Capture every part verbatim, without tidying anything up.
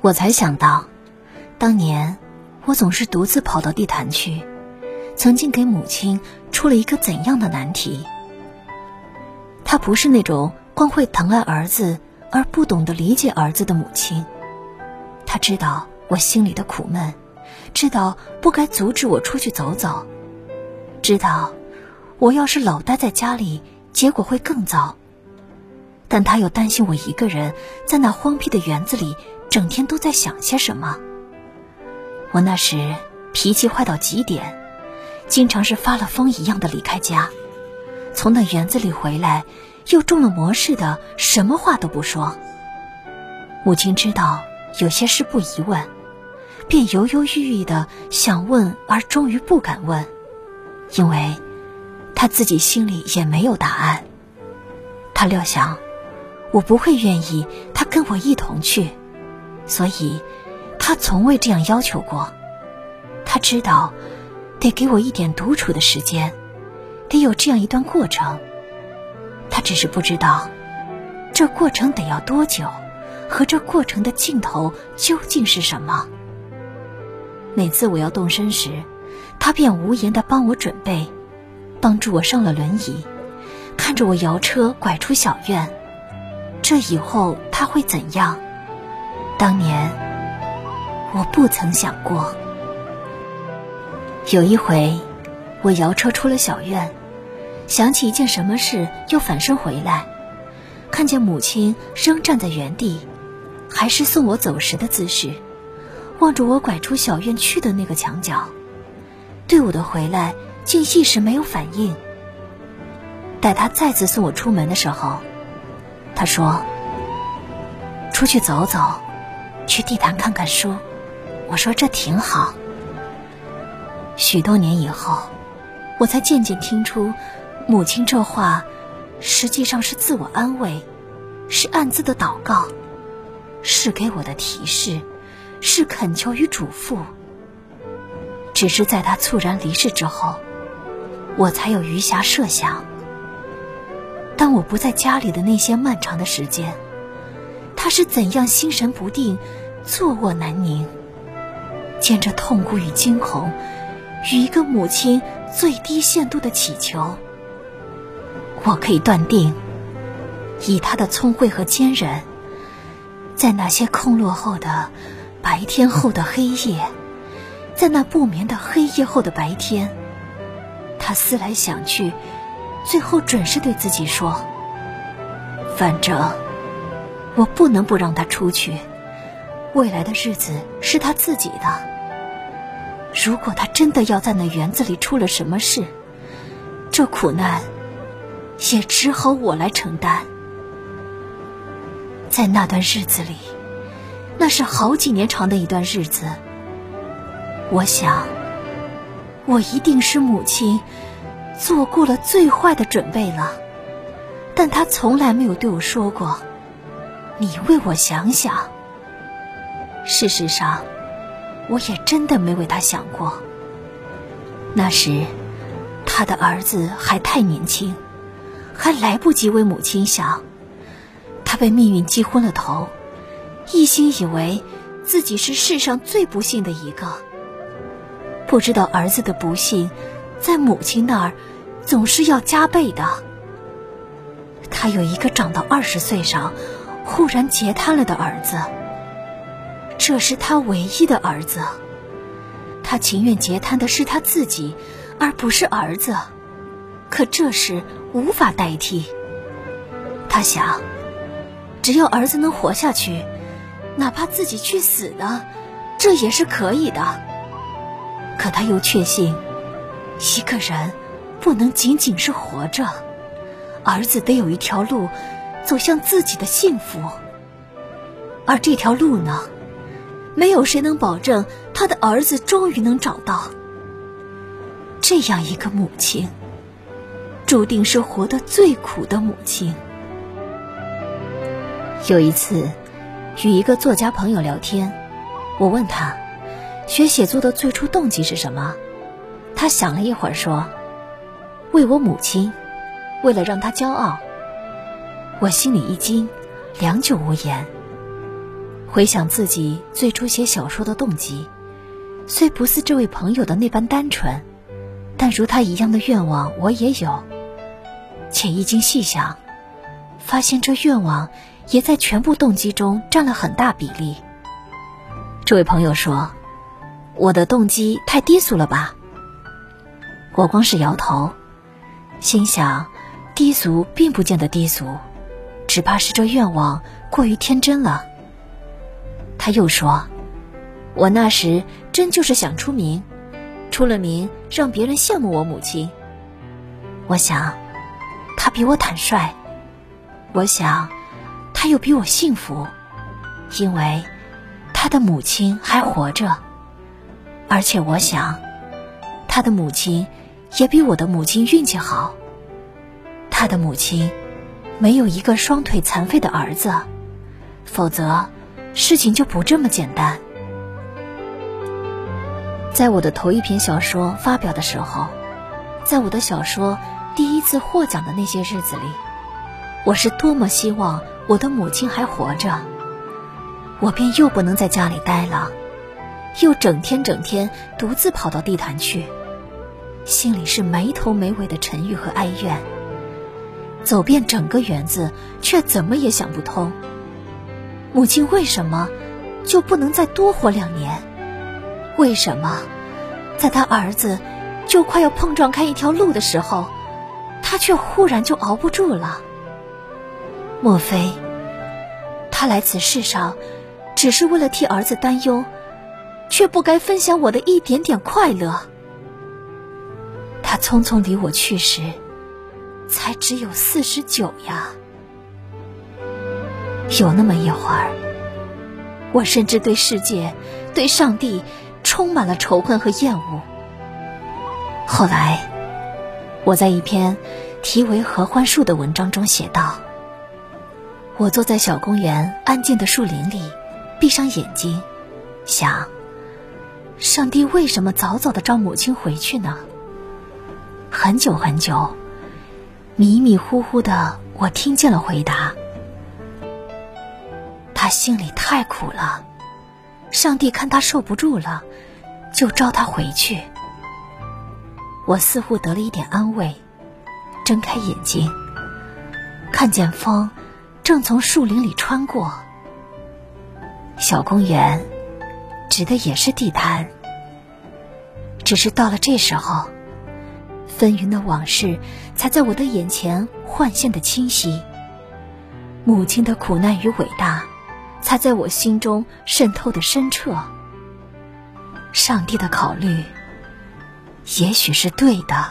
我才想到，当年我总是独自跑到地坛去，曾经给母亲出了一个怎样的难题。她不是那种光会疼爱儿子而不懂得理解儿子的母亲，她知道我心里的苦闷，知道不该阻止我出去走走，知道我要是老待在家里，结果会更糟。但她又担心我一个人在那荒僻的园子里整天都在想些什么。我那时脾气坏到极点，经常是发了疯一样的离开家，从那园子里回来又中了魔似的什么话都不说。母亲知道有些事不宜问，便犹犹豫豫的想问，而终于不敢问，因为她自己心里也没有答案。她料想我不会愿意她跟我一同去，所以她从未这样要求过。她知道得给我一点独处的时间，得有这样一段过程。她只是不知道这过程得要多久，和这过程的尽头究竟是什么。每次我要动身时，她便无言地帮我准备，帮助我上了轮椅，看着我摇车拐出小院。这以后她会怎样？当年我不曾想过。有一回我摇车出了小院，想起一件什么事，又反身回来，看见母亲仍站在原地，还是送我走时的姿势，望着我拐出小院去的那个墙角，对我的回来竟一时没有反应。待她再次送我出门的时候，她说：出去走走，去地坛看看书。我说这挺好。许多年以后，我才渐渐听出母亲这话实际上是自我安慰，是暗自的祷告，是给我的提示，是恳求与嘱咐。只是在她猝然离世之后，我才有余暇设想，当我不在家里的那些漫长的时间，她是怎样心神不定，坐卧难宁，见着痛苦与惊恐与一个母亲最低限度的祈求。我可以断定，以她的聪慧和坚韧，在那些空落后的白天后的黑夜，在那不眠的黑夜后的白天，她思来想去，最后准是对自己说：反正我不能不让她出去，未来的日子是她自己的。如果她真的要在那园子里出了什么事，这苦难也只好我来承担。在那段日子里，那是好几年长的一段日子，我想我一定是母亲做过了最坏的准备了，但她从来没有对我说过你为我想想。事实上我也真的没为她想过。那时她的儿子还太年轻，还来不及为母亲想，她被命运击昏了头，一心以为自己是世上最不幸的一个，不知道儿子的不幸在母亲那儿总是要加倍的。他有一个长到二十岁上忽然截瘫了的儿子，这是他唯一的儿子，他情愿截瘫的是他自己，而不是儿子，可这事无法代替。他想，只要儿子能活下去，哪怕自己去死呢，这也是可以的。可他又确信，一个人不能仅仅是活着，儿子得有一条路走向自己的幸福。而这条路呢，没有谁能保证他的儿子终于能找到。这样一个母亲，注定是活得最苦的母亲。有一次与一个作家朋友聊天，我问他学写作的最初动机是什么。他想了一会儿说，为我母亲，为了让她骄傲。我心里一惊，良久无言。 回想自己最初写小说的动机，虽不似这位朋友的那般单纯，但如他一样的愿望我也有，且一经细想，发现这愿望也在全部动机中占了很大比例。这位朋友说，我的动机太低俗了吧？我光是摇头，心想低俗并不见得低俗，只怕是这愿望过于天真了。他又说，我那时真就是想出名，出了名让别人羡慕我母亲。我想他比我坦率，我想他又比我幸福，因为他的母亲还活着，而且我想他的母亲也比我的母亲运气好，他的母亲没有一个双腿残废的儿子，否则事情就不这么简单。在我的头一篇小说发表的时候，在我的小说第一次获奖的那些日子里，我是多么希望我的母亲还活着，我便又不能在家里待了，又整天整天独自跑到地坛去，心里是没头没尾的沉郁和哀怨，走遍整个园子，却怎么也想不通，母亲为什么就不能再多活两年？为什么在他儿子就快要碰撞开一条路的时候，他却忽然就熬不住了？莫非他来此世上只是为了替儿子担忧，却不该分享我的一点点快乐？他匆匆离我去时才只有四十九呀。有那么一会儿，我甚至对世界对上帝充满了仇恨和厌恶。后来我在一篇题为《合欢树》的文章中写道，我坐在小公园安静的树林里，闭上眼睛，想上帝为什么早早地召母亲回去呢？很久很久，迷迷糊糊的我听见了回答，他心里太苦了，上帝看他受不住了，就召他回去。我似乎得了一点安慰，睁开眼睛，看见风正从树林里穿过。小公园指的也是地坛，只是到了这时候，纷纭的往事才在我的眼前幻现的清晰，母亲的苦难与伟大才在我心中渗透的深彻。上帝的考虑也许是对的。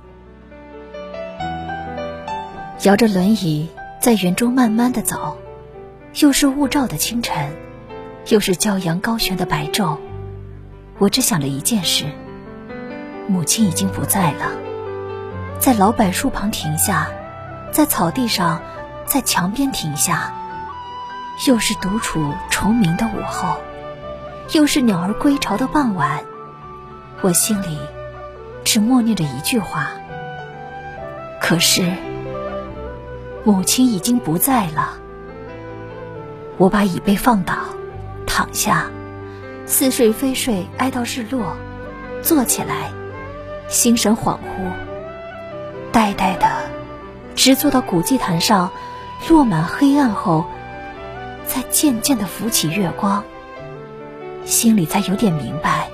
摇着轮椅在园中慢慢地走，又是雾罩的清晨，又是骄阳高悬的白昼，我只想了一件事，母亲已经不在了。在老柏树旁停下，在草地上，在墙边停下，又是独处虫鸣的午后，又是鸟儿归巢的傍晚，我心里只默念着一句话，可是母亲已经不在了。我把椅背放倒，躺下，似睡非睡，挨到日落，坐起来，心神恍惚，呆呆的直坐到古祭坛上，落满黑暗后，才渐渐地浮起月光，心里才有点明白，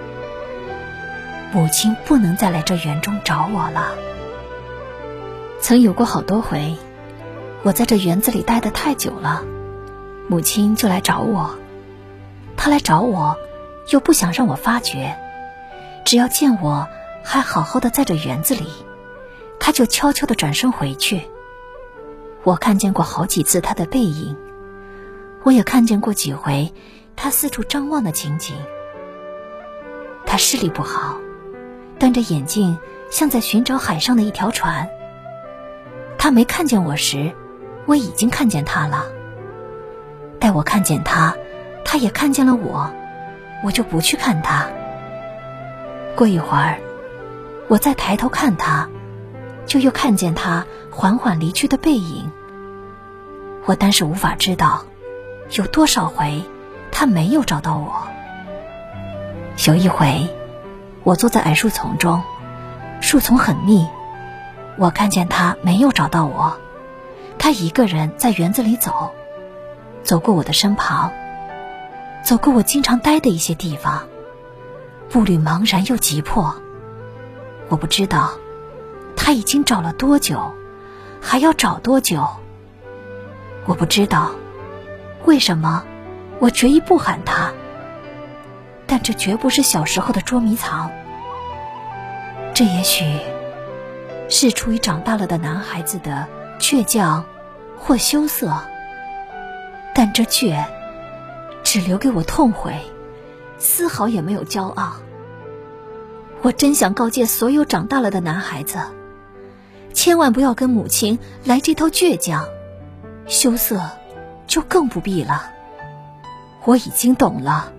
母亲不能再来这园中找我了。曾有过好多回，我在这园子里待得太久了，母亲就来找我。她来找我，又不想让我发觉，只要见我还好好的在这园子里，她就悄悄地转身回去。我看见过好几次她的背影，我也看见过几回她四处张望的情景。她视力不好，瞪着眼睛像在寻找海上的一条船。她没看见我时，我已经看见她了。待我看见她，她也看见了我，我就不去看她。过一会儿，我再抬头看她，就又看见她缓缓离去的背影。我单是无法知道，有多少回他没有找到我。有一回，我坐在矮树丛中，树丛很密，我看见他没有找到我，他一个人在园子里走，走过我的身旁，走过我经常待的一些地方，步履茫然又急迫。我不知道他已经找了多久，还要找多久。我不知道为什么我决意不喊他，但这绝不是小时候的捉迷藏。这也许是出于长大了的男孩子的倔强或羞涩，但这倔只留给我痛悔，丝毫也没有骄傲。我真想告诫所有长大了的男孩子，千万不要跟母亲来这套倔强，羞涩就更不必了。我已经懂了，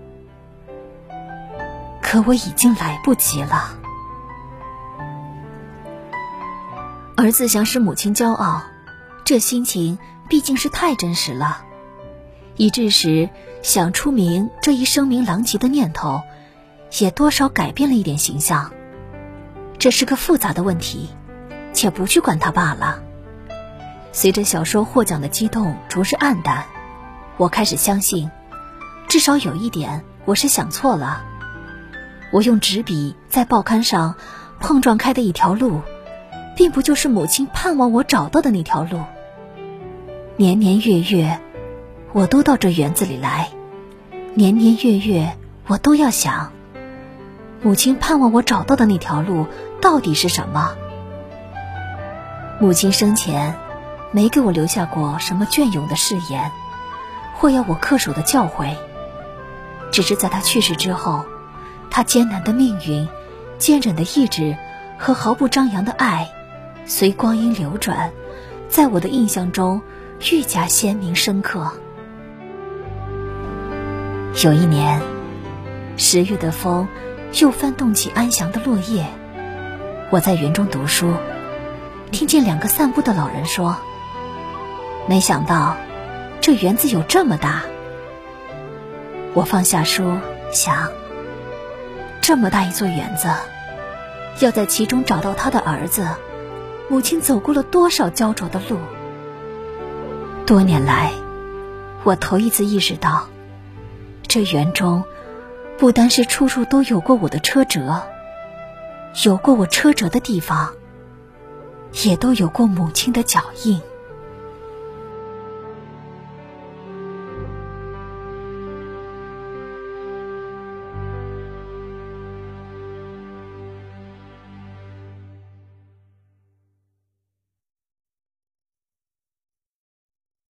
可我已经来不及了。儿子想使母亲骄傲，这心情毕竟是太真实了，以致使想出名这一声名狼藉的念头也多少改变了一点形象。这是个复杂的问题，且不去管它罢了。随着小说获奖的激动逐日暗淡，我开始相信，至少有一点我是想错了。我用纸笔在报刊上碰撞开的一条路，并不就是母亲盼望我找到的那条路。年年月月我都到这园子里来，年年月月我都要想，母亲盼望我找到的那条路到底是什么。母亲生前没给我留下过什么隽永的誓言，或要我恪守的教诲，只是在她去世之后，她艰难的命运、坚韧的意志和毫不张扬的爱，随光阴流转，在我的印象中愈加鲜明深刻。有一年，十月的风又翻动起安详的落叶，我在园中读书，听见两个散步的老人说，没想到这园子有这么大。我放下书想，这么大一座园子，要在其中找到他的儿子，母亲走过了多少焦灼的路。多年来，我头一次意识到，这园中不单是处处都有过我的车辙，有过我车辙的地方，也都有过母亲的脚印。